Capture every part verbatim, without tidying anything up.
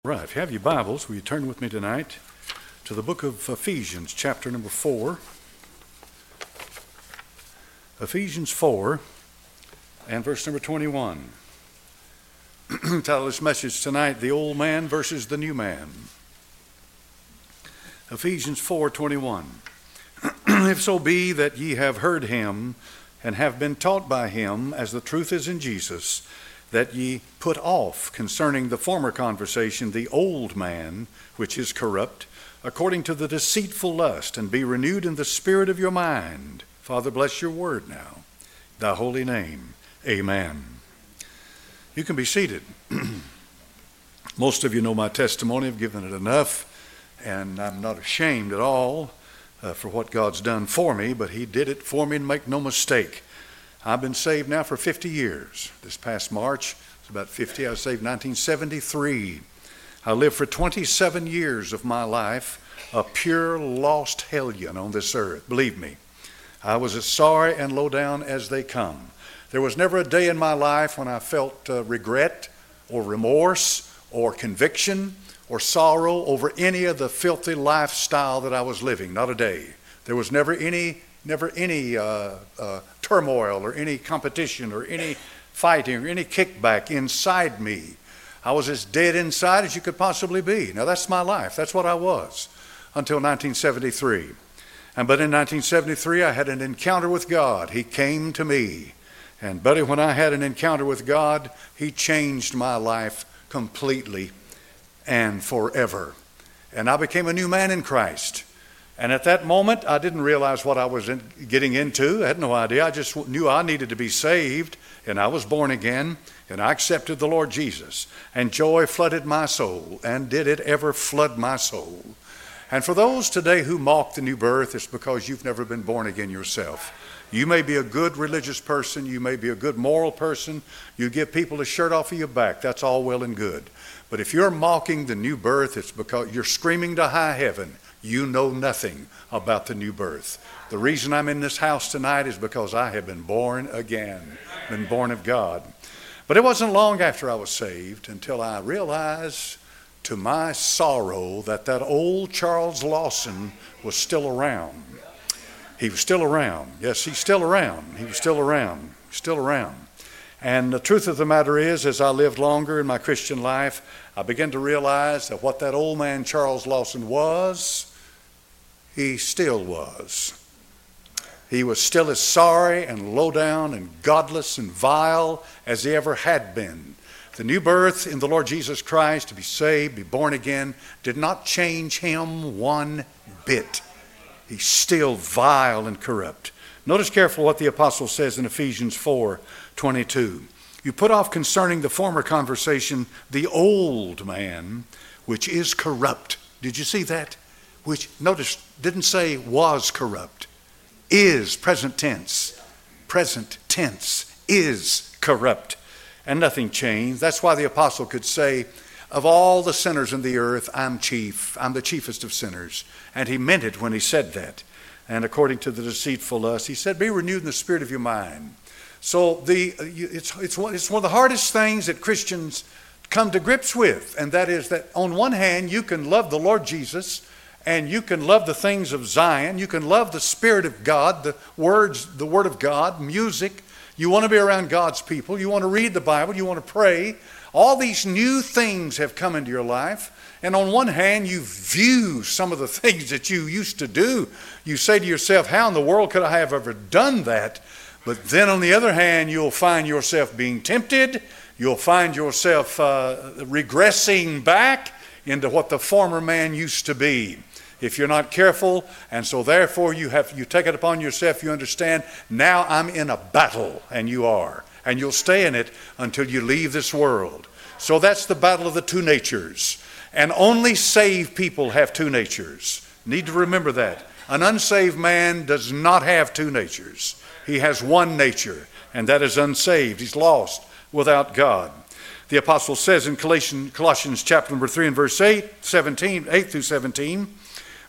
Right, if you have your Bibles, will you turn with me tonight to the book of Ephesians, chapter number four. Ephesians four and verse number twenty-one. Title of this message tonight, The Old Man versus the New Man. Ephesians four twenty-one. If so be that ye have heard him and have been taught by him, as the truth is in Jesus, that ye put off concerning the former conversation the old man, which is corrupt, according to the deceitful lust, and be renewed in the spirit of your mind. Father, bless your word now. Thy holy name. Amen. You can be seated. Most of you know my testimony. I've given it enough, and I'm not ashamed at all uh, for what God's done for me, but he did it for me, and make no mistake. I've been saved now for fifty years. This past March, it's about fifty. I was saved in nineteen seventy-three. I lived for twenty-seven years of my life a pure lost hellion on this earth. Believe me, I was as sorry and low down as they come. There was never a day in my life when I felt uh, regret or remorse or conviction or sorrow over any of the filthy lifestyle that I was living. Not a day. There was never any Never any uh, uh, turmoil or any competition or any fighting or any kickback inside me. I was as dead inside as you could possibly be. Now that's my life. That's what I was until nineteen seventy-three. And but in nineteen seventy-three I had an encounter with God. He came to me. And buddy, when I had an encounter with God, he changed my life completely and forever. And I became a new man in Christ. And at that moment, I didn't realize what I was in, getting into. I had no idea. I just knew I needed to be saved, and I was born again, and I accepted the Lord Jesus. And joy flooded my soul, and did it ever flood my soul? And for those today who mock the new birth, it's because you've never been born again yourself. You may be a good religious person. You may be a good moral person. You give people a shirt off of your back. That's all well and good. But if you're mocking the new birth, it's because you're screaming to high heaven. You know nothing about the new birth. The reason I'm in this house tonight is because I have been born again, been born of God. But it wasn't long after I was saved until I realized, to my sorrow, that that old Charles Lawson was still around. He was still around. Yes, he's still around. He was still around. Still around. And the truth of the matter is, as I lived longer in my Christian life, I began to realize that what that old man Charles Lawson was, he still was. He was still as sorry and low down and godless and vile as he ever had been. The new birth in the Lord Jesus Christ, to be saved, be born again, did not change him one bit. He's still vile and corrupt. Notice carefully what the apostle says in Ephesians four twenty-two. You put off concerning the former conversation the old man, which is corrupt. Did you see that? Which, notice, didn't say was corrupt. Is, present tense. Present tense, is corrupt. And nothing changed. That's why the apostle could say, of all the sinners in the earth, I'm chief. I'm the chiefest of sinners. And he meant it when he said that. And according to the deceitful lust, he said, be renewed in the spirit of your mind. So the it's, it's, one, it's one of the hardest things that Christians come to grips with. And that is that on one hand, you can love the Lord Jesus, and you can love the things of Zion. You can love the Spirit of God, the words, the Word of God, music. You want to be around God's people. You want to read the Bible. You want to pray. All these new things have come into your life. And on one hand, you view some of the things that you used to do. You say to yourself, how in the world could I have ever done that? But then on the other hand, you'll find yourself being tempted. You'll find yourself uh, regressing back into what the former man used to be, if you're not careful. And so therefore you have you take it upon yourself. You understand, now I'm in a battle, and you are. And you'll stay in it until you leave this world. So that's the battle of the two natures. And only saved people have two natures. Need to remember that. An unsaved man does not have two natures. He has one nature, and that is unsaved. He's lost without God. The apostle says in Colossians, Colossians chapter number three and verse eight, seventeen, eight through seventeen,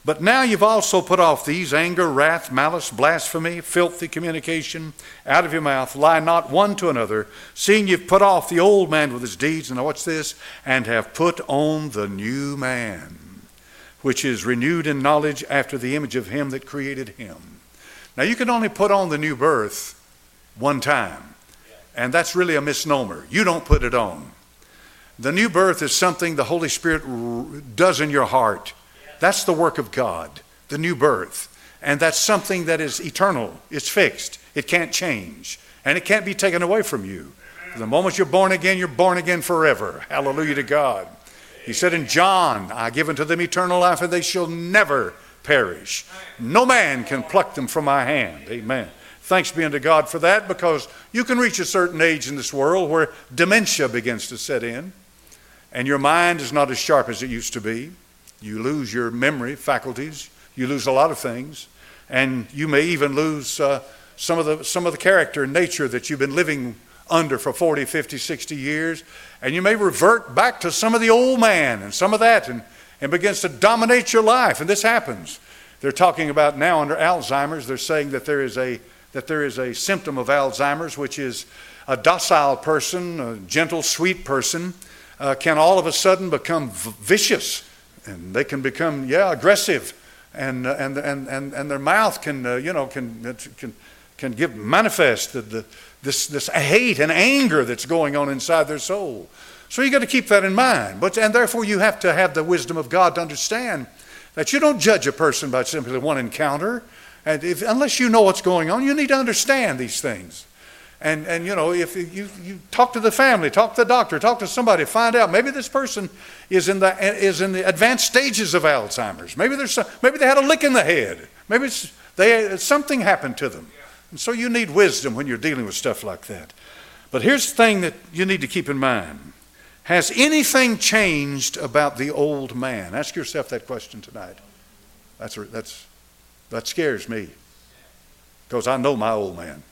But now you've also put off these: anger, wrath, malice, blasphemy, filthy communication out of your mouth. Lie not one to another, seeing you've put off the old man with his deeds. And now what's this? And have put on the new man, which is renewed in knowledge after the image of him that created him. Now you can only put on the new birth one time. And that's really a misnomer. You don't put it on. The new birth is something the Holy Spirit does in your heart. That's the work of God, the new birth. And that's something that is eternal. It's fixed. It can't change. And it can't be taken away from you. The moment you're born again, you're born again forever. Hallelujah to God. He said in John, I give unto them eternal life, and they shall never perish. No man can pluck them from my hand. Amen. Thanks be unto God for that, because you can reach a certain age in this world where dementia begins to set in, and your mind is not as sharp as it used to be. You lose your memory faculties. You lose a lot of things. And you may even lose uh, some of the some of the character and nature that you've been living under for forty, fifty, sixty years. And you may revert back to some of the old man and some of that and, and begins to dominate your life. And this happens. They're talking about now under Alzheimer's, they're saying that there is a that there is a symptom of Alzheimer's, which is a docile person, a gentle, sweet person, uh, can all of a sudden become v- vicious. And they can become, yeah, aggressive, and uh, and and and and their mouth can, uh, you know, can can can give manifest the, the this this hate and anger that's going on inside their soul. So you got to keep that in mind. But and therefore you have to have the wisdom of God to understand that you don't judge a person by simply one encounter, and if unless you know what's going on, you need to understand these things. And, and you know, if you, you talk to the family, talk to the doctor, talk to somebody, find out maybe this person is in the is in the advanced stages of Alzheimer's. Maybe there's some, maybe they had a lick in the head. Maybe it's, they something happened to them. And so you need wisdom when you're dealing with stuff like that. But here's the thing that you need to keep in mind. Has anything changed about the old man? Ask yourself that question tonight. That's that's that scares me, because I know my old man.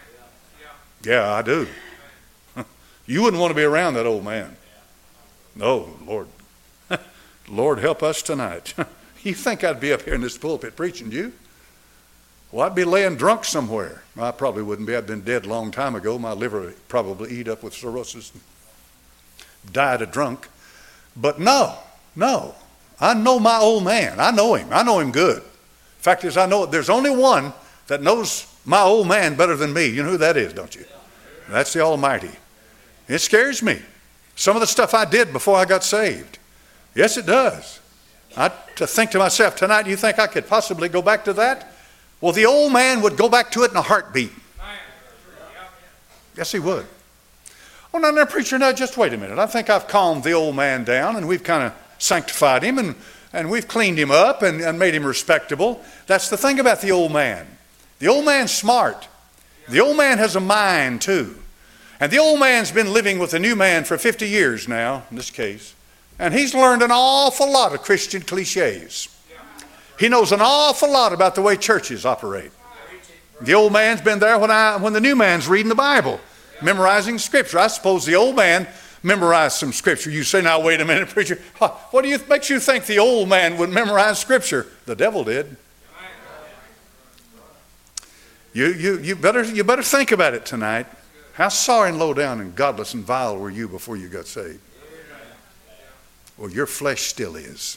Yeah, I do. You wouldn't want to be around that old man. No, Lord. Lord, help us tonight. You think I'd be up here in this pulpit preaching to you? Well, I'd be laying drunk somewhere. I probably wouldn't be. I'd been dead a long time ago. My liver would probably eat up with cirrhosis. Died a drunk. But no, no. I know my old man. I know him. I know him good. Fact is, I know there's only one that knows my old man better than me. You know who that is, don't you? That's the Almighty. It scares me. Some of the stuff I did before I got saved. Yes, it does. I to think to myself, tonight, you think I could possibly go back to that? Well, the old man would go back to it in a heartbeat. Yes, he would. Oh, now, now, preacher, now, just wait a minute. I think I've calmed the old man down, and we've kind of sanctified him, and, and we've cleaned him up and, and made him respectable. That's the thing about the old man. The old man's smart. The old man has a mind too. And the old man's been living with the new man for fifty years now, in this case. And he's learned an awful lot of Christian cliches. He knows an awful lot about the way churches operate. The old man's been there when, I, when the new man's reading the Bible, memorizing Scripture. I suppose the old man memorized some Scripture. You say, now wait a minute, preacher. What do you makes you think the old man would memorize Scripture? The devil did. You, you, you, better, you better think about it tonight. How sorry and low down and godless and vile were you before you got saved? Well, your flesh still is.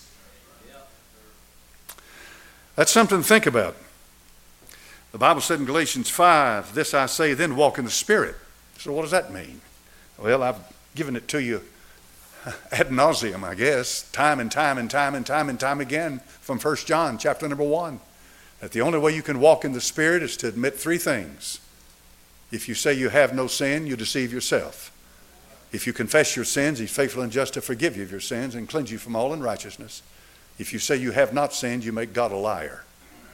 That's something to think about. The Bible said in Galatians five, this I say, then walk in the Spirit. So what does that mean? Well, I've given it to you ad nauseum, I guess, time and time and time and time and time again from First John chapter number one. That the only way you can walk in the Spirit is to admit three things. If you say you have no sin, you deceive yourself. If you confess your sins, he's faithful and just to forgive you of your sins and cleanse you from all unrighteousness. If you say you have not sinned, you make God a liar.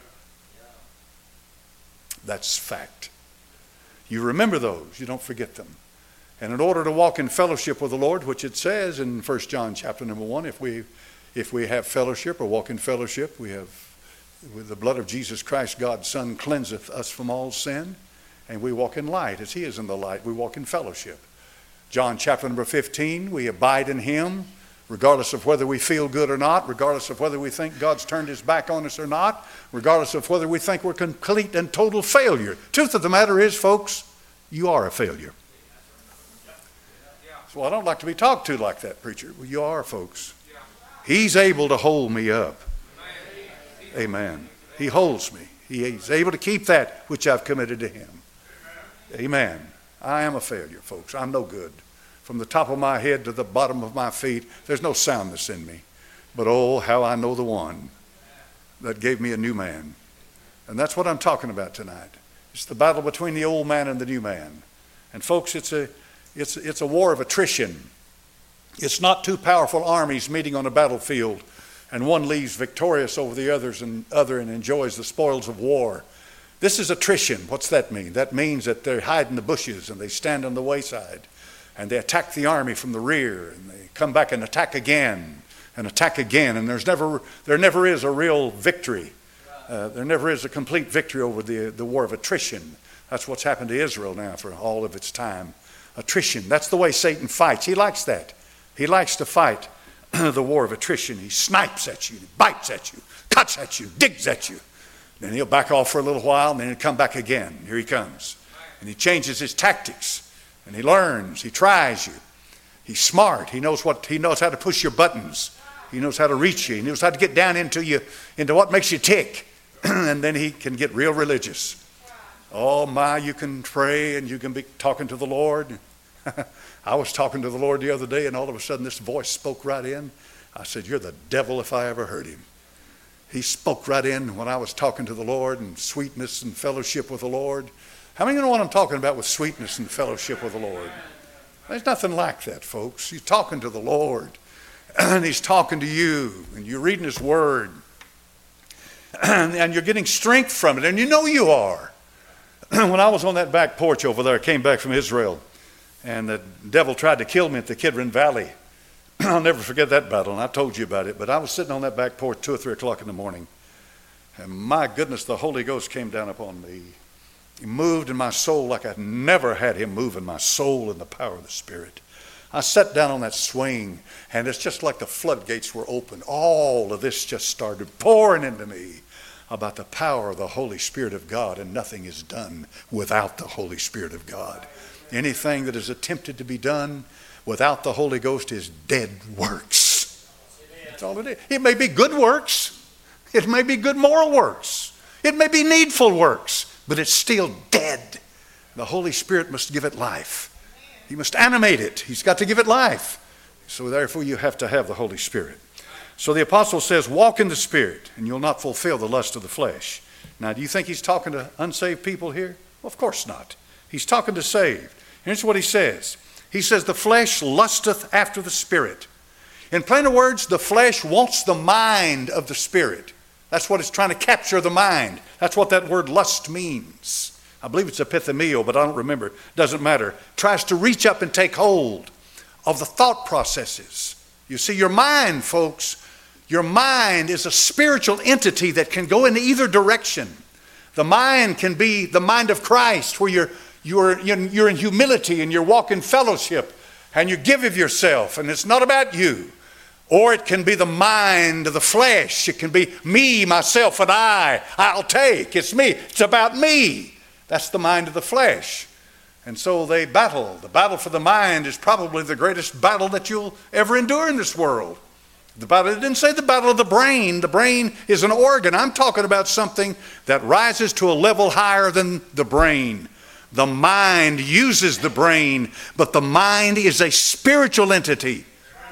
That's fact. You remember those. You don't forget them. And in order to walk in fellowship with the Lord, which it says in First John chapter number one, if we, if we have fellowship or walk in fellowship, we have with the blood of Jesus Christ, God's Son, cleanseth us from all sin, and we walk in light as he is in the light. We walk in fellowship. John chapter number fifteen, we abide in him regardless of whether we feel good or not, regardless of whether we think God's turned his back on us or not, regardless of whether we think we're complete and total failure. Truth of the matter is, folks, you are a failure. So I don't like to be talked to like that, preacher. Well, you are, folks. He's able to hold me up. Amen. He holds me. He's able to keep that which I've committed to him. Amen. I am a failure, folks. I'm no good. From the top of my head to the bottom of my feet, there's no soundness in me. But oh, how I know the one that gave me a new man. And that's what I'm talking about tonight. It's the battle between the old man and the new man. And folks, it's a, it's, it's a war of attrition. It's not two powerful armies meeting on a battlefield and one leaves victorious over the others and other and enjoys the spoils of war. This is attrition. What's that mean? That means that they hide in the bushes and they stand on the wayside and they attack the army from the rear and they come back and attack again and attack again. And there's never, there never is a real victory. Uh, there never is a complete victory over the, the war of attrition. That's what's happened to Israel now for all of its time. Attrition. That's the way Satan fights. He likes that. He likes to fight the war of attrition. He snipes at you, he bites at you, cuts at you, digs at you. Then he'll back off for a little while, and then he'll come back again. Here he comes. And he changes his tactics, and he learns, he tries you. He's smart. He knows what he knows how to push your buttons. He knows how to reach you. He knows how to get down into you, into what makes you tick. And then he can get real religious. Oh my, you can pray and you can be talking to the Lord. I was talking to the Lord the other day, and all of a sudden this voice spoke right in. I said, you're the devil if I ever heard him. He spoke right in when I was talking to the Lord and sweetness and fellowship with the Lord. How many of you know what I'm talking about with sweetness and fellowship with the Lord? There's nothing like that, folks. You're talking to the Lord, and he's talking to you, and you're reading his word, and you're getting strength from it, and you know you are. When I was on that back porch over there, I came back from Israel, and the devil tried to kill me at the Kidron Valley. I'll never forget that battle, and I told you about it. But I was sitting on that back porch two or three o'clock in the morning, and my goodness, the Holy Ghost came down upon me. He moved in my soul like I'd never had him move in my soul in the power of the Spirit. I sat down on that swing, and it's just like the floodgates were open. All of this just started pouring into me about the power of the Holy Spirit of God, and nothing is done without the Holy Spirit of God. Anything that is attempted to be done without the Holy Ghost is dead works. That's all it is. It may be good works. It may be good moral works. It may be needful works, but it's still dead. The Holy Spirit must give it life. He must animate it. He's got to give it life. So therefore you have to have the Holy Spirit. So the apostle says, walk in the Spirit, and you'll not fulfill the lust of the flesh. Now, do you think he's talking to unsaved people here? Well, of course not. He's talking to saved. Here's what he says. He says, the flesh lusteth after the Spirit. In plainer words, the flesh wants the mind of the Spirit. That's what it's trying to capture, the mind. That's what that word lust means. I believe it's epithemio, but I don't remember. Doesn't matter. Tries to reach up and take hold of the thought processes. You see, your mind, folks, your mind is a spiritual entity that can go in either direction. The mind can be the mind of Christ, where you're You're, you're in humility and you're walking fellowship and you give of yourself and it's not about you. Or it can be the mind of the flesh. It can be me, myself, and I. I'll take. It's me. It's about me. That's the mind of the flesh. And so they battle. The battle for the mind is probably the greatest battle that you'll ever endure in this world. The battle, it didn't say the battle of the brain. The brain is an organ. I'm talking about something that rises to a level higher than the brain. The mind uses the brain, but the mind is a spiritual entity.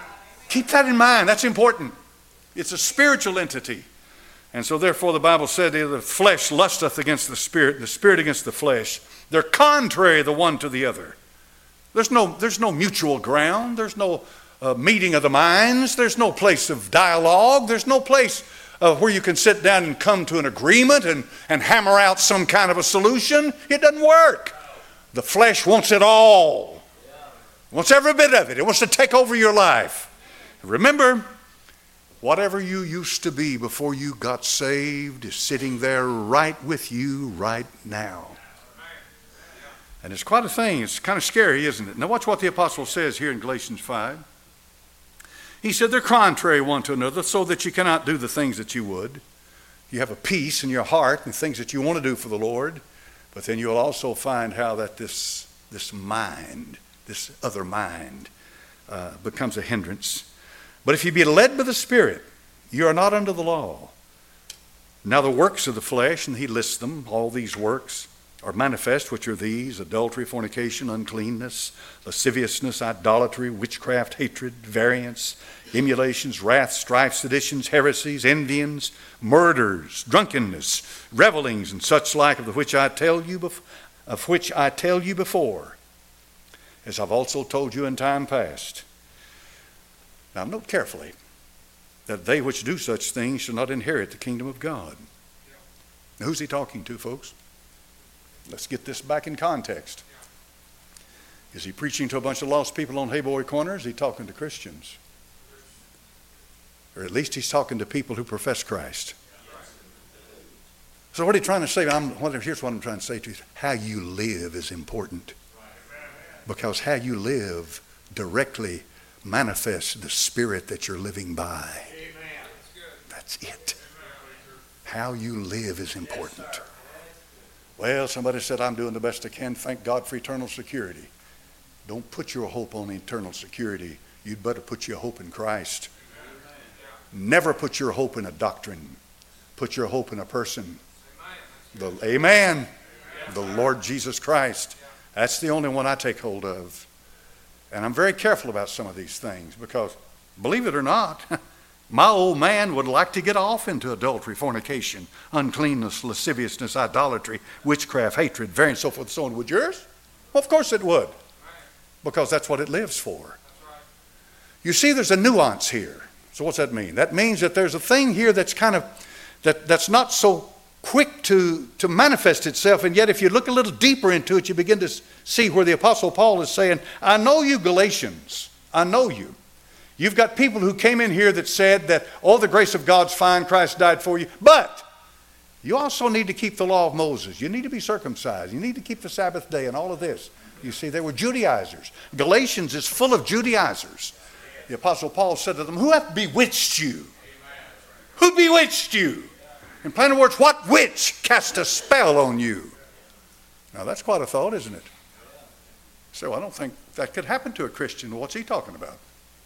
Keep that in mind. That's important. It's a spiritual entity. And so therefore the Bible said the flesh lusteth against the spirit, the spirit against the flesh. They're contrary the one to the other. There's no, there's no mutual ground. There's no uh, meeting of the minds. There's no place of dialogue. There's no place Uh, where you can sit down and come to an agreement and, and hammer out some kind of a solution. It doesn't work. The flesh wants it all. It wants every bit of it. It wants to take over your life. Remember, whatever you used to be before you got saved is sitting there right with you right now. And it's quite a thing. It's kind of scary, isn't it? Now watch what the apostle says here in Galatians five. He said they're contrary one to another, so that you cannot do the things that you would. You have a peace in your heart and things that you want to do for the Lord, but then you'll also find how that this, this mind, this other mind, uh, becomes a hindrance. But if you be led by the Spirit, you are not under the law. Now the works of the flesh, and he lists them, all these works, are manifest, which are these: adultery, fornication, uncleanness, lasciviousness, idolatry, witchcraft, hatred, variance, emulations, wrath, strife, seditions, heresies, envyings, murders, drunkenness, revellings, and such like, of the which I tell you, bef- of which I tell you before, as I've also told you in time past. Now note carefully that they which do such things shall not inherit the kingdom of God. Now, who's he talking to, folks? Let's get this back in context. Is he preaching to a bunch of lost people on Hayboy Corner? Is he talking to Christians? Or at least he's talking to people who profess Christ. So what are you trying to say? I'm, here's what I'm trying to say to you. How you live is important. Because how you live directly manifests the spirit that you're living by. That's it. How you live is important. Well, somebody said, I'm doing the best I can. Thank God for eternal security. Don't put your hope on eternal security. You'd better put your hope in Christ. Never put your hope in a doctrine. Put your hope in a person. The, amen. The Lord Jesus Christ. That's the only one I take hold of. And I'm very careful about some of these things because, believe it or not, my old man would like to get off into adultery, fornication, uncleanness, lasciviousness, idolatry, witchcraft, hatred, variance, so forth and so on. Would yours? Well, of course it would. Because that's what it lives for. You see, there's a nuance here. So what's that mean? That means that there's a thing here that's kind of, that, that's not so quick to, to manifest itself. And yet if you look a little deeper into it, you begin to see where the Apostle Paul is saying, I know you Galatians. I know you. You've got people who came in here that said that, oh, the grace of God's fine, Christ died for you. But you also need to keep the law of Moses. You need to be circumcised. You need to keep the Sabbath day and all of this. You see, they were Judaizers. Galatians is full of Judaizers. The Apostle Paul said to them, who hath bewitched you? Who bewitched you? In plain words, what witch cast a spell on you? Now that's quite a thought, isn't it? So I don't think that could happen to a Christian. What's he talking about?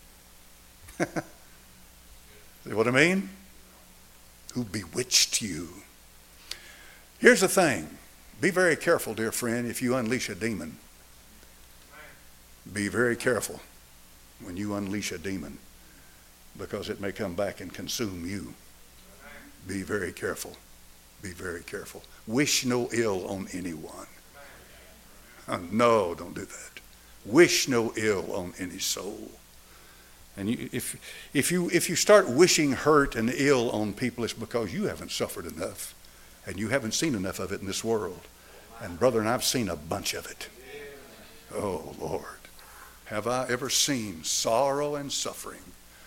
See what I mean? Who bewitched you? Here's the thing. Be very careful, dear friend, if you unleash a demon. Be very careful when you unleash a demon, because it may come back and consume you. Be very careful. Be very careful. Wish no ill on anyone. Uh, no, don't do that. Wish no ill on any soul. And you, if, if, you, if you start wishing hurt and ill on people, it's because you haven't suffered enough. And you haven't seen enough of it in this world. And brethren, I've seen a bunch of it. Oh, Lord. Have I ever seen sorrow and suffering?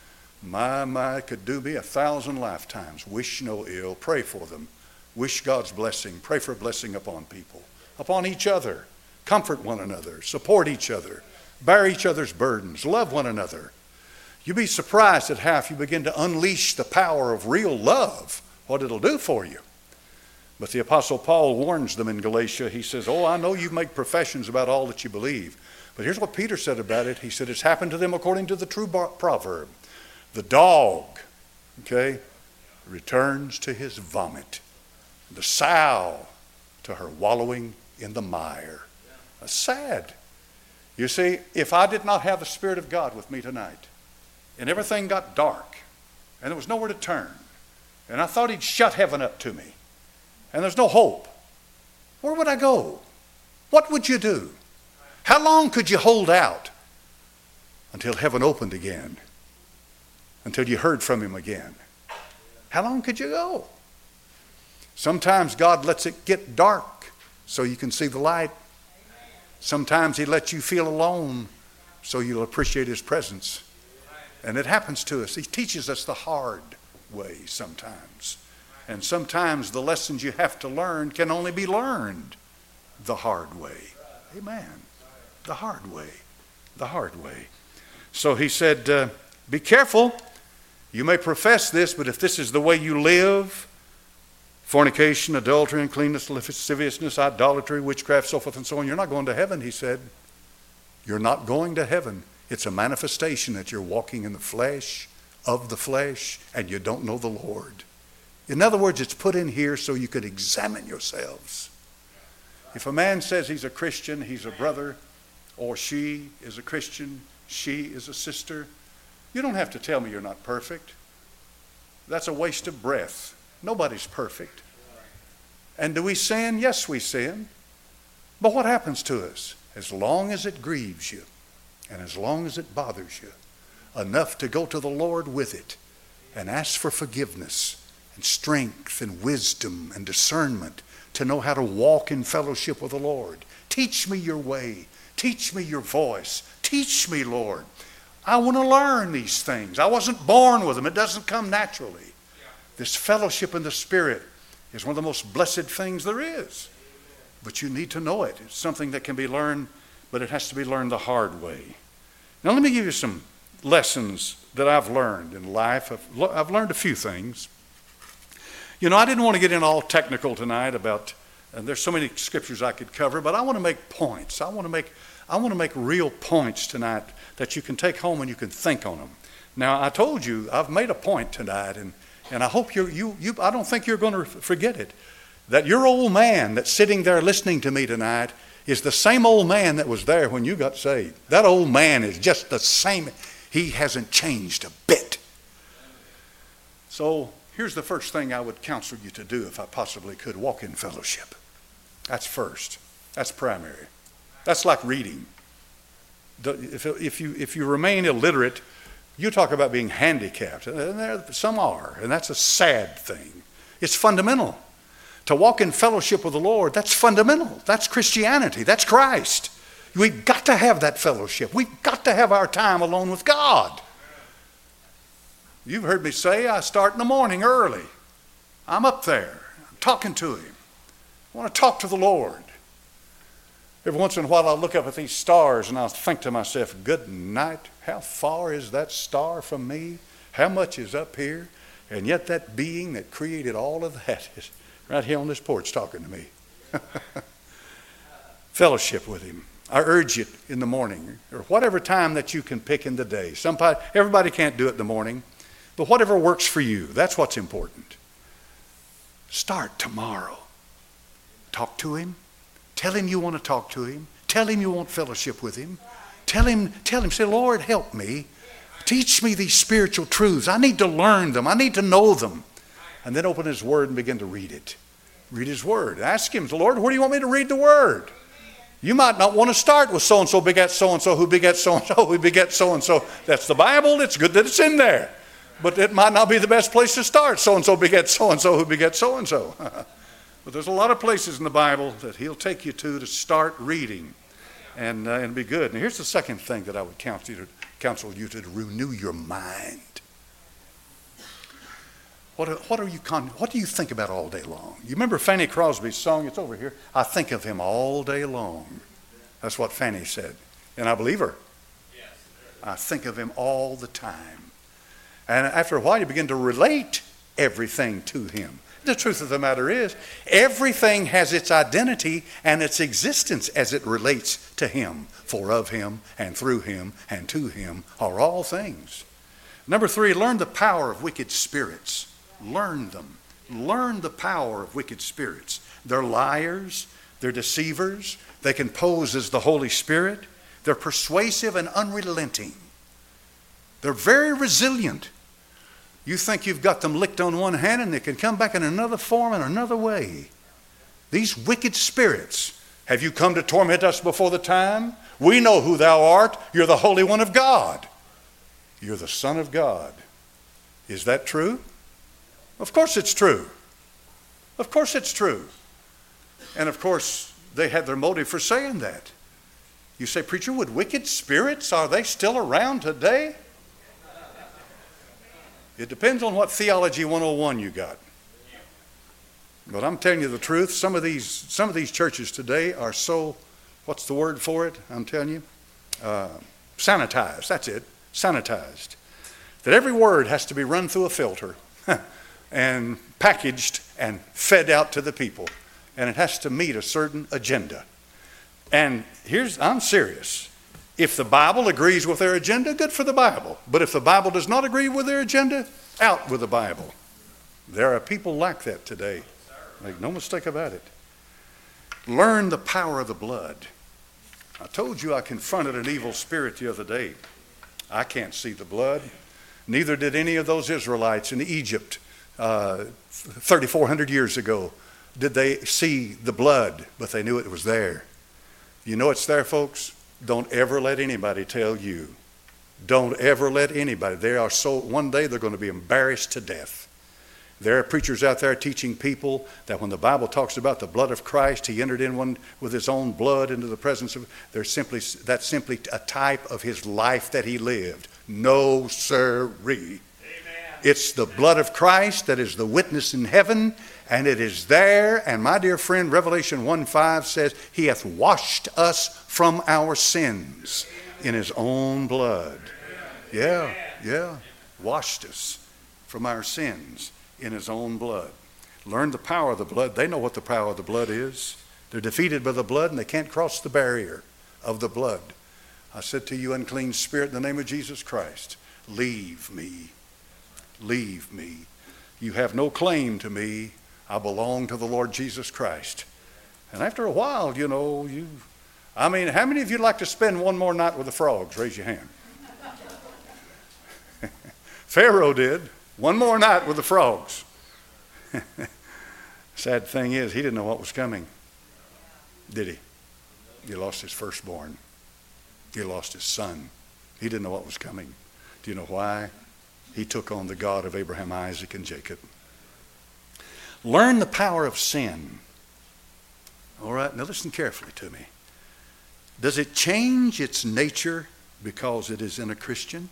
My, my, it could do me a thousand lifetimes. Wish no ill. Pray for them. Wish God's blessing. Pray for blessing upon people. Upon each other. Comfort one another. Support each other. Bear each other's burdens. Love one another. You'd be surprised at how if you begin to unleash the power of real love, what it'll do for you. But the Apostle Paul warns them in Galatia. He says, oh, I know you make professions about all that you believe. But here's what Peter said about it. He said, it's happened to them according to the true proverb. The dog, okay, returns to his vomit. The sow to her wallowing in the mire. That's sad. You see, if I did not have the Spirit of God with me tonight, and everything got dark, and there was nowhere to turn, and I thought he'd shut heaven up to me, and there's no hope, where would I go? What would you do? How long could you hold out until heaven opened again? Until you heard from him again? How long could you go? Sometimes God lets it get dark so you can see the light. Sometimes he lets you feel alone so you'll appreciate his presence. And it happens to us. He teaches us the hard way sometimes. And sometimes the lessons you have to learn can only be learned the hard way. Amen. The hard way. The hard way. So he said, uh, Be careful. You may profess this, but if this is the way you live, fornication, adultery, uncleanness, lasciviousness, idolatry, witchcraft, so forth and so on, you're not going to heaven, he said. You're not going to heaven. It's a manifestation that you're walking in the flesh, of the flesh, and you don't know the Lord. In other words, it's put in here so you could examine yourselves. If a man says he's a Christian, he's a brother, or she is a Christian, she is a sister, you don't have to tell me you're not perfect. That's a waste of breath. Nobody's perfect. And do we sin? Yes, we sin. But what happens to us? As long as it grieves you, and as long as it bothers you, enough to go to the Lord with it and ask for forgiveness and strength and wisdom and discernment to know how to walk in fellowship with the Lord. Teach me your way. Teach me your voice. Teach me, Lord. I want to learn these things. I wasn't born with them. It doesn't come naturally. This fellowship in the Spirit is one of the most blessed things there is. But you need to know it. It's something that can be learned, but it has to be learned the hard way. Now let me give you some lessons that I've learned in life. I've, I've learned a few things. You know, I didn't want to get in all technical tonight about, and there's so many scriptures I could cover, but I want to make points. I want to make, I want to make real points tonight that you can take home and you can think on them. Now, I told you, I've made a point tonight, and, and I hope you, you, you, I don't think you're going to forget it, that your old man that's sitting there listening to me tonight is the same old man that was there when you got saved. That old man is just the same. He hasn't changed a bit. So here's the first thing I would counsel you to do if I possibly could: walk in fellowship. That's first. That's primary. That's like reading. If, if, you, if you remain illiterate, you talk about being handicapped. And there, some are, and that's a sad thing. It's fundamental. To walk in fellowship with the Lord, that's fundamental. That's Christianity. That's Christ. We've got to have that fellowship. We've got to have our time alone with God. You've heard me say I start in the morning early. I'm up there. I'm talking to Him. I want to talk to the Lord. Every once in a while I'll look up at these stars and I'll think to myself, good night. How far is that star from me? How much is up here? And yet that being that created all of that is right here on this porch talking to me. Fellowship with Him. I urge you in the morning, or whatever time that you can pick in the day. Somebody, everybody can't do it in the morning, but whatever works for you, that's what's important. Start tomorrow. Talk to Him. Tell Him you want to talk to Him. Tell Him you want fellowship with Him. Tell Him, tell Him, say, Lord, help me. Teach me these spiritual truths. I need to learn them. I need to know them. And then open His Word and begin to read it. Read His Word. Ask Him, Lord, where do you want me to read the Word? You might not want to start with so-and-so begat so-and-so who begat so-and-so who begat so-and-so. That's the Bible. It's good that it's in there. But it might not be the best place to start. So-and-so begat so-and-so who begat so-and-so. But there's a lot of places in the Bible that He'll take you to to start reading and, uh, and be good. Now here's the second thing that I would counsel you to, counsel you to renew your mind. What, what, are you con- what do you think about all day long? You remember Fanny Crosby's song? It's over here. I think of Him all day long. That's what Fanny said. And I believe her. I think of Him all the time. And after a while, you begin to relate everything to Him. The truth of the matter is, everything has its identity and its existence as it relates to Him. For of Him and through Him and to Him are all things. Number three, learn the power of wicked spirits. Learn them. Learn the power of wicked spirits. They're liars. They're deceivers. They can pose as the Holy Spirit. They're persuasive and unrelenting. They're very resilient. You think you've got them licked on one hand and they can come back in another form in another way. These wicked spirits. Have you come to torment us before the time? We know who thou art. You're the Holy One of God. You're the Son of God. Is that true? Of course it's true. Of course it's true. And of course they had their motive for saying that. You say, preacher, would wicked spirits, are they still around today? It depends on what Theology one oh one you got. But I'm telling you the truth, some of these some of these churches today are so, what's the word for it? I'm telling you, uh, sanitized. That's it, sanitized. that every word has to be run through a filter and packaged and fed out to the people. And it has to meet a certain agenda. And here's, I'm serious. If the Bible agrees with their agenda, good for the Bible. But if the Bible does not agree with their agenda, out with the Bible. There are people like that today. Make no mistake about it. Learn the power of the blood. I told you I confronted an evil spirit the other day. I can't see the blood. Neither did any of those Israelites in Egypt uh, thirty-four hundred years ago. Did they see the blood, but they knew it was there. You know it's there, folks? Don't ever let anybody tell you. Don't ever let anybody. They are so, one day they're going to be embarrassed to death. There are preachers out there teaching people that when the Bible talks about the blood of Christ, he entered in one with his own blood into the presence of, they're simply, that's simply a type of his life that he lived. No sirree. It's the blood of Christ that is the witness in heaven, and it is there. And my dear friend, Revelation one five says, he hath washed us from our sins in his own blood. Yeah, yeah. Washed us from our sins in his own blood. Learn the power of the blood. They know what the power of the blood is. They're defeated by the blood, and they can't cross the barrier of the blood. I said to you, unclean spirit, in the name of Jesus Christ, leave me. Leave me. You have no claim to me. I belong to the Lord Jesus Christ. And after a while, you know, you, I mean, how many of you like to spend one more night with the frogs? Raise your hand. Pharaoh did. One more night with the frogs. Sad thing is, he didn't know what was coming. Did he? He lost his firstborn. He lost his son. He didn't know what was coming. Do you know why? He took on the God of Abraham, Isaac, and Jacob. Learn the power of sin. All right, now listen carefully to me. Does it change its nature because it is in a Christian?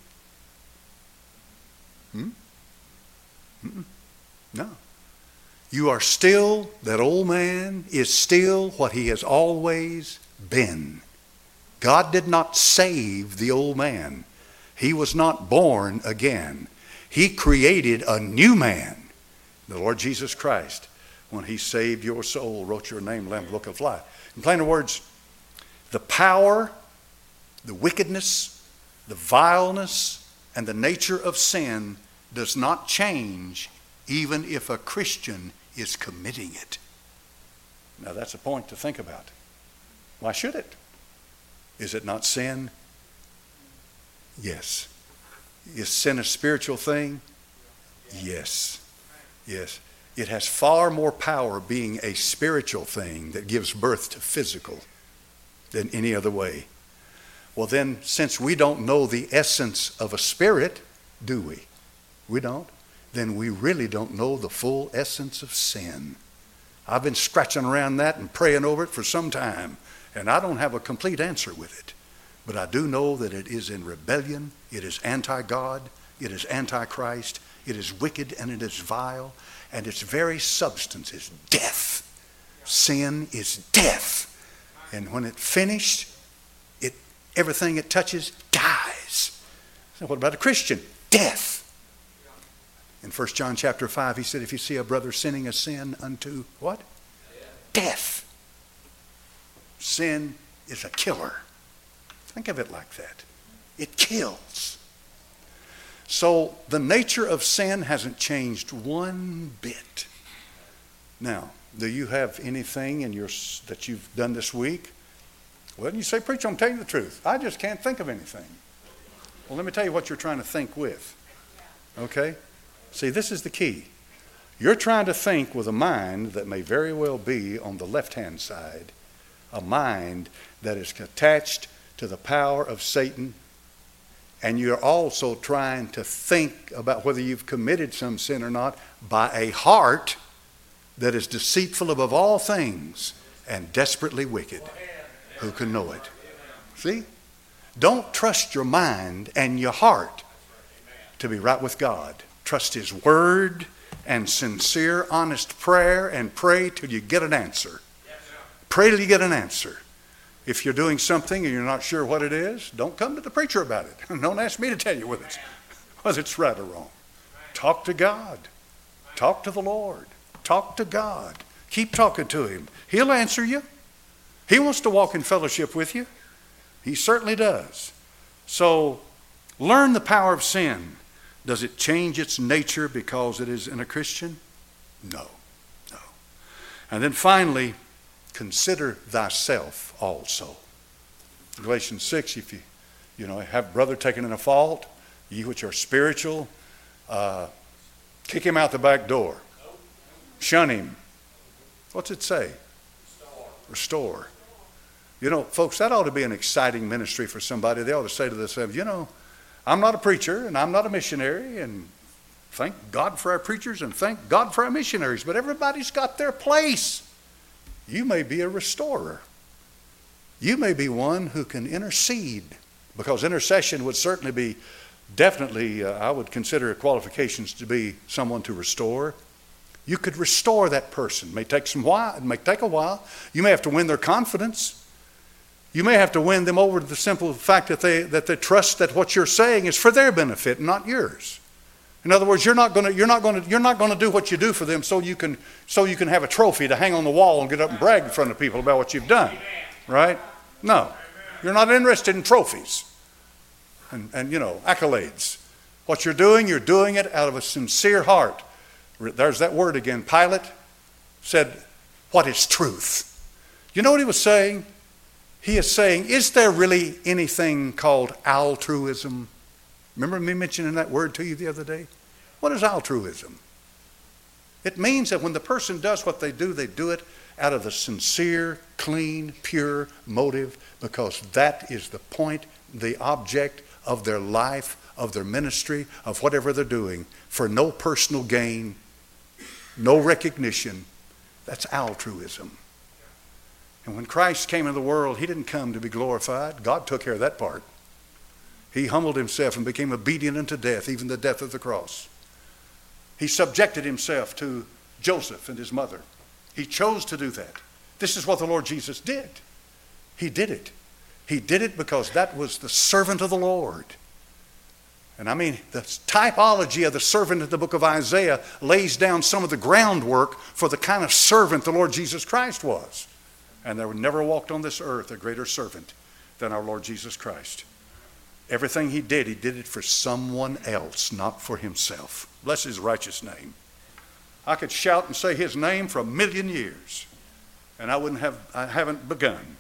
Hmm? Mm-mm. No. You are still, that old man is still what he has always been. God did not save the old man. He was not born again. He created a new man, the Lord Jesus Christ, when he saved your soul, wrote your name, Lamb Book of Life. In plain words, the power, the wickedness, the vileness, and the nature of sin does not change even if a Christian is committing it. Now that's a point to think about. Why should it? Is it not sin? Yes. Is sin a spiritual thing? Yes. Yes. It has far more power being a spiritual thing that gives birth to physical than any other way. Well then, since we don't know the essence of a spirit, do we? We don't? Then we really don't know the full essence of sin. I've been scratching around that and praying over it for some time, and I don't have a complete answer with it. But I do know that it is in rebellion, it is anti-God, it is anti-Christ, it is wicked and it is vile, and its very substance is death. Sin is death. And when it's finished, it, everything it touches dies. So what about a Christian? Death. In First John chapter five, he said, if you see a brother sinning a sin unto what? Death. Sin is a killer. Think of it like that. It kills. So the nature of sin hasn't changed one bit. Now, do you have anything in your that you've done this week? Well, you say, preacher, I'm telling you the truth. I just can't think of anything. Well, let me tell you what you're trying to think with. Okay? See, this is the key. You're trying to think with a mind that may very well be on the left-hand side, a mind that is attached to the power of Satan, and you're also trying to think about whether you've committed some sin or not by a heart that is deceitful above all things and desperately wicked. Who can know it? See? Don't trust your mind and your heart to be right with God. Trust his word and sincere, honest prayer, and pray till you get an answer. Pray till you get an answer. If you're doing something and you're not sure what it is, don't come to the preacher about it. Don't ask me to tell you what it is. whether it's right or wrong. Talk to God. Talk to the Lord. Talk to God. Keep talking to him. He'll answer you. He wants to walk in fellowship with you. He certainly does. So learn the power of sin. Does it change its nature because it is in a Christian? No. No. And then finally, consider thyself also. Galatians six, if you, you know, have brother taken in a fault, ye which are spiritual, uh, kick him out the back door. Shun him. What's it say? Restore. Restore. You know, folks, that ought to be an exciting ministry for somebody. They ought to say to themselves, you know, I'm not a preacher and I'm not a missionary, and thank God for our preachers and thank God for our missionaries, but everybody's got their place. You may be a restorer. You may be one who can intercede, because intercession would certainly be, definitely, uh, I would consider qualifications to be someone to restore. You could restore that person. It may take some while. It may take a while. You may have to win their confidence. You may have to win them over to the simple fact that they that they trust that what you're saying is for their benefit, not yours. In other words, you're not going to you're not going to you're not going to do what you do for them so you can so you can have a trophy to hang on the wall and get up and brag in front of people about what you've done, right? No, you're not interested in trophies and and you know accolades. What you're doing, you're doing it out of a sincere heart. There's that word again. Pilate said, "What is truth?" You know what he was saying? He is saying, is there really anything called altruism? Remember me mentioning that word to you the other day? What is altruism? It means that when the person does what they do, they do it out of a sincere, clean, pure motive, because that is the point, the object of their life, of their ministry, of whatever they're doing, for no personal gain, no recognition. That's altruism. And when Christ came into the world, he didn't come to be glorified. God took care of that part. He humbled himself and became obedient unto death, even the death of the cross. He subjected himself to Joseph and his mother. He chose to do that. This is what the Lord Jesus did. He did it. He did it because that was the servant of the Lord. And I mean, the typology of the servant in the book of Isaiah lays down some of the groundwork for the kind of servant the Lord Jesus Christ was. And there never walked on this earth a greater servant than our Lord Jesus Christ. Everything he did, he did it for someone else, not for himself. Bless his righteous name. I could shout and say his name for a million years, and I wouldn't have, I haven't begun.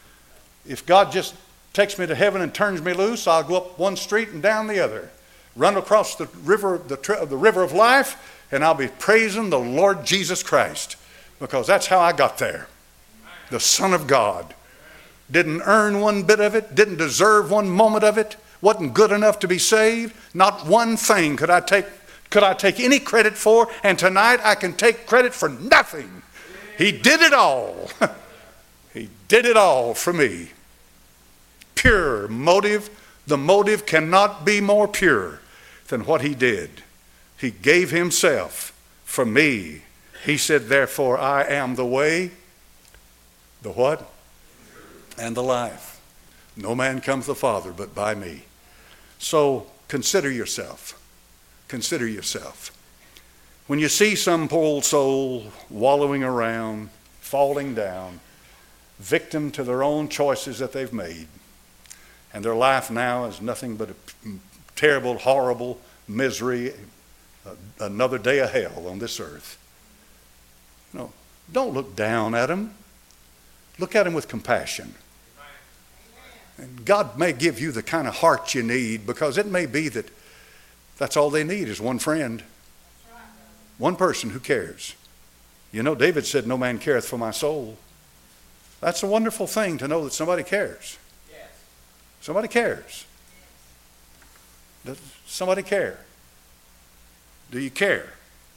If God just takes me to heaven and turns me loose, I'll go up one street and down the other, run across the river, the, the river of life, and I'll be praising the Lord Jesus Christ, because that's how I got there. The Son of God. Didn't earn one bit of it, didn't deserve one moment of it, wasn't good enough to be saved. Not one thing could I take, could I take any credit for, and tonight I can take credit for nothing. He did it all. He did it all for me. Pure motive. The motive cannot be more pure than what he did. He gave himself for me. He said, therefore, I am the way, the what? And the life. No man comes to the Father but by me. So consider yourself. Consider yourself. When you see some poor old soul wallowing around, falling down, victim to their own choices that they've made, and their life now is nothing but a terrible, horrible misery, another day of hell on this earth. No, don't look down at them. Look at them with compassion. And God may give you the kind of heart you need, because it may be that that's all they need is one friend. One person who cares. You know, David said, no man careth for my soul. That's a wonderful thing to know that somebody cares. Somebody cares. Does somebody care? Do you care?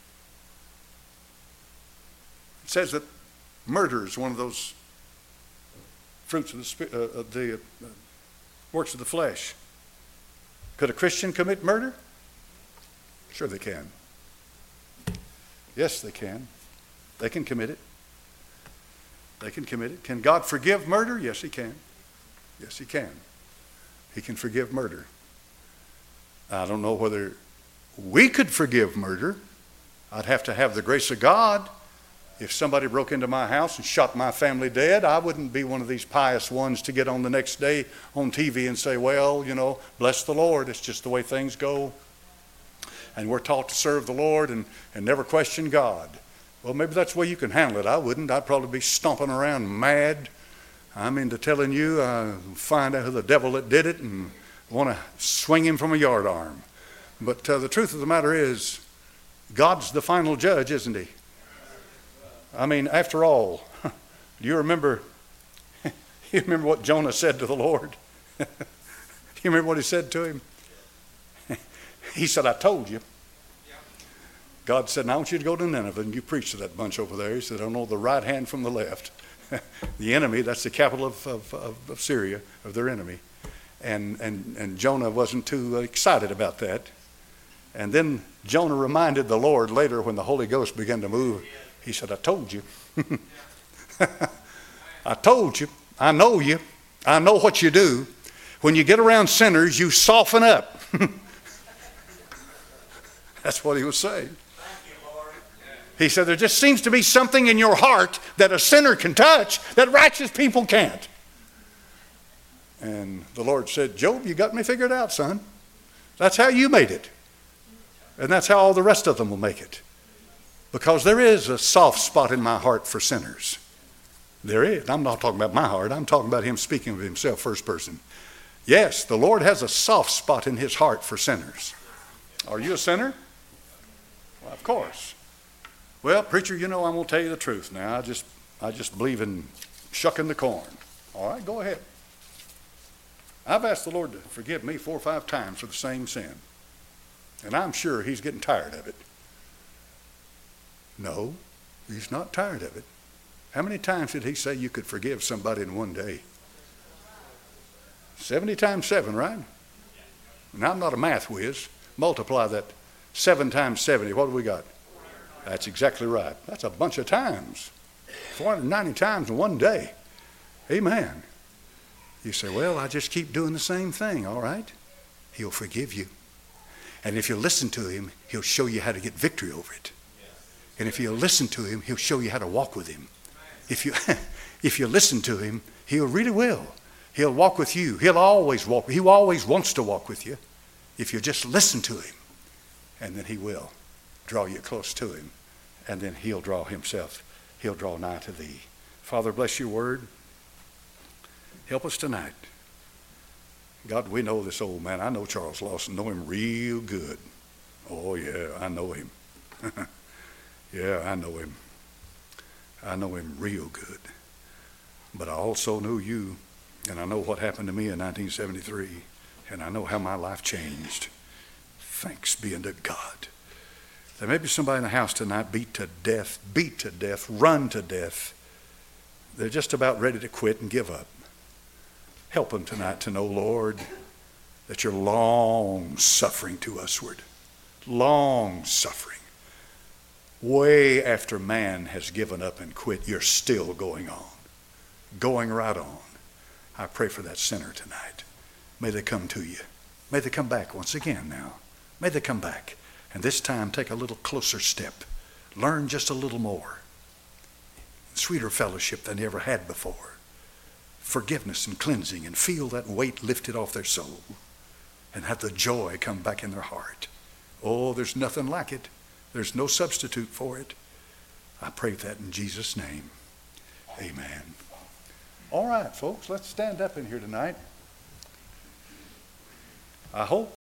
It says that murder is one of those fruits of the, spirit, uh, of the uh, works of the flesh. Could a Christian commit murder? Sure they can. Yes, they can. They can commit it. They can commit it. Can God forgive murder? Yes, he can. Yes, he can. He can forgive murder. I don't know whether we could forgive murder. I'd have to have the grace of God. If somebody broke into my house and shot my family dead, I wouldn't be one of these pious ones to get on the next day on T V and say, well, you know, bless the Lord. It's just the way things go. And we're taught to serve the Lord and, and never question God. Well, maybe that's the way you can handle it. I wouldn't. I'd probably be stomping around mad. I'm into telling you, uh, find out who the devil that did it and want to swing him from a yardarm. But uh, the truth of the matter is, God's the final judge, isn't he? I mean, after all, do you remember, you remember what Jonah said to the Lord? Do you remember what he said to him? He said, I told you. God said, now I want you to go to Nineveh and you preach to that bunch over there. He said, I don't know the right hand from the left. The enemy, that's the capital of, of, of Syria, of their enemy. And, and, and Jonah wasn't too excited about that. And then Jonah reminded the Lord later when the Holy Ghost began to move. He said, I told you. I told you. I know you. I know what you do. When you get around sinners, you soften up. That's what he was saying. He said, there just seems to be something in your heart that a sinner can touch that righteous people can't. And the Lord said, Job, you got me figured out, son. That's how you made it. And that's how all the rest of them will make it. Because there is a soft spot in my heart for sinners. There is. I'm not talking about my heart. I'm talking about him speaking of himself first person. Yes, the Lord has a soft spot in his heart for sinners. Are you a sinner? Well, of course. Well, preacher, you know I'm going to tell you the truth now. I just, I just believe in shucking the corn. All right, go ahead. I've asked the Lord to forgive me four or five times for the same sin. And I'm sure he's getting tired of it. No, he's not tired of it. How many times did he say you could forgive somebody in one day? seventy times seven, right? And I'm not a math whiz. Multiply that seven times seventy. What do we got? That's exactly right. That's a bunch of times. four hundred ninety times in one day. Amen. You say, well, I just keep doing the same thing. All right. He'll forgive you. And if you listen to him, he'll show you how to get victory over it. And if you listen to him, he'll show you how to walk with him. If you, if you listen to him, he'll really will. He'll walk with you. He'll always walk. He always wants to walk with you. If you just listen to him, and then he will draw you close to him. And then he'll draw himself. He'll draw nigh to thee. Father, bless your word. Help us tonight. God, we know this old man. I know Charles Lawson. Know him real good. Oh, yeah, I know him. Yeah, I know him. I know him real good. But I also know you, and I know what happened to me in nineteen seventy-three, and I know how my life changed. Thanks be unto God. There may be somebody in the house tonight beat to death, beat to death, run to death. They're just about ready to quit and give up. Help them tonight to know, Lord, that you're long-suffering to usward. Long-suffering. Way after man has given up and quit, you're still going on. Going right on. I pray for that sinner tonight. May they come to you. May they come back once again now. May they come back. And this time take a little closer step. Learn just a little more. Sweeter fellowship than they ever had before. Forgiveness and cleansing, and feel that weight lifted off their soul. And have the joy come back in their heart. Oh, there's nothing like it. There's no substitute for it. I pray that in Jesus' name. Amen. All right, folks, let's stand up in here tonight. I hope